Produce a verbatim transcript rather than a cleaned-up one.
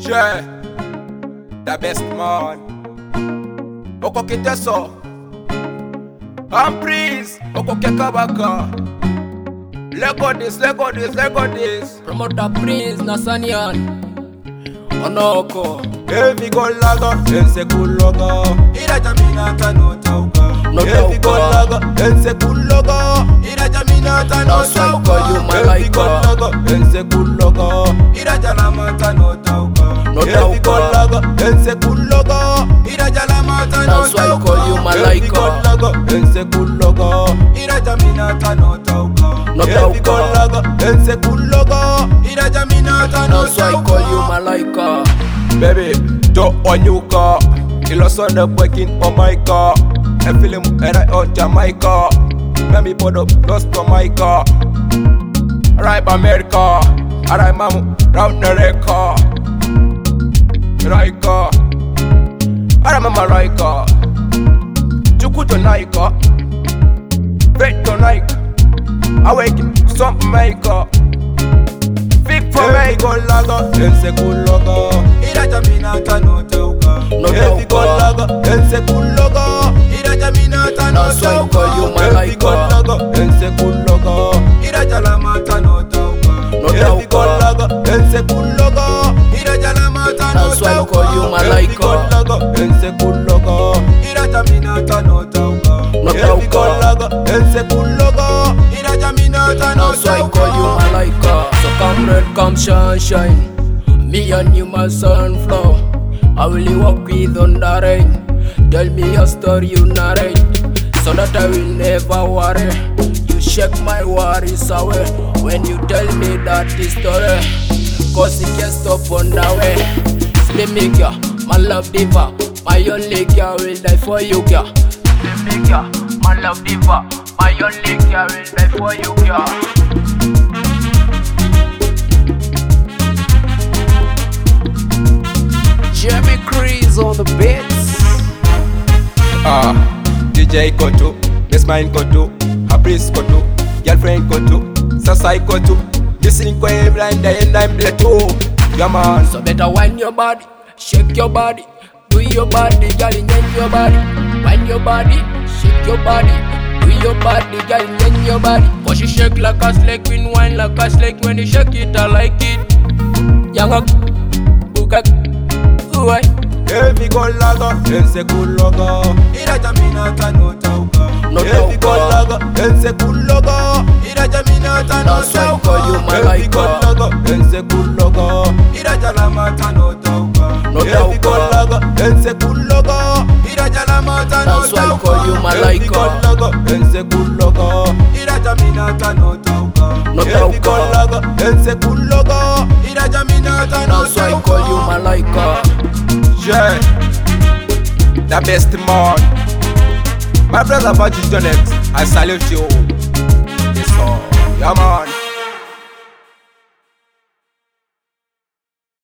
Yeah, the best man. Oko kiteso Amprise, oko kekabaka. Lego this, Lego this, Lego this. Promoter Prince Nasanian Onoko Heavy go laga, ense kuloga. Ira jamina tano tauka. No Heavy go laga, ense kuloga. Ira jamina tano That's why I tauka. call you Heavy go Malaika. laga, ense kuloga. Ira jalama tano tauka. No Heavy go tauka. laga, ense kuloga. Ira jalama tano That's why I tauka. call you Heavy go Malaika. laga, ense kuloga. Ira jamina tano tauka. No Heavy go tauka. laga, ense kuloga. Ira jamina tano That's why I call you Malaika. Baby, don't on you car. Kilo son up working on my car. I feel him and I out Jamaica. Let me put up lost on my car. Right by America. Alright, mamu, round the red car. Right car. Alright, mama, right car. Chuku to Naika. Vet to Nike. Awaken, something maker. Big for me, go laga, ense kuloga. Ira jamina tano tauka. No Heavy go tauka. laga, ense kuloga. Ira jamina tano That's why I tauka. call you Heavy go Malaika. laga, ense kuloga. Ira jalama tano tauka. No Heavy go tauka. laga, ense kuloga. Ira jalama tano That's why I tauka. call you Heavy go Malaika. laga, ense kuloga. Ira jamina tano tauka. No Heavy go tauka. laga, ense kuloga. Ira jamina tano That's why I call you tauka. Malaika. So come red, come sunshine. Me and you, my sunflower. I will walk with on the rain. Tell me your story, you narrate, so that I will never worry. You shake my worries away when you tell me that this story. Cause it can't stop on the way. Slim me girl, my love diva. My only girl will die for you, girl. Slim me girl, my love diva. My only girl will die for you, girl. Jimmy Crease on the beats. Ah, D J Koto, Miss Mine Koto, Habris Koto, Girlfriend Koto, Sasai Koto, Listening kwa blind and I'm the two. Yeah man, So better wind your body, shake your body, do your body, girl, in your body. Wind your body, shake your body, do your body, girl, in your body. Cause you shake like a slave queen, wine like a slave. When you shake it, I like it. Young up, book Uy. heavy go laga, ense kuloga. Ira jamina tano tauka. No Heavy go tauka. laga, ense kuloga. Ira jamina tano That's why I tauka. call you Heavy go Malaika. laga, ense kuloga. Ira jalama tano tauka. No Heavy go tauka. laga, ense kuloga. Ira jalama tano That's why I call you tauka. Heavy go Malaika. laga, ense kuloga. Ira jamina tano tauka. No Heavy go tauka. laga, ense kuloga. Ira jamina tano That's why I call you tauka. Malaika. Yeah, the best man. My brother Virgil Jonet, I salute you. Yes, sir. Yeah, man.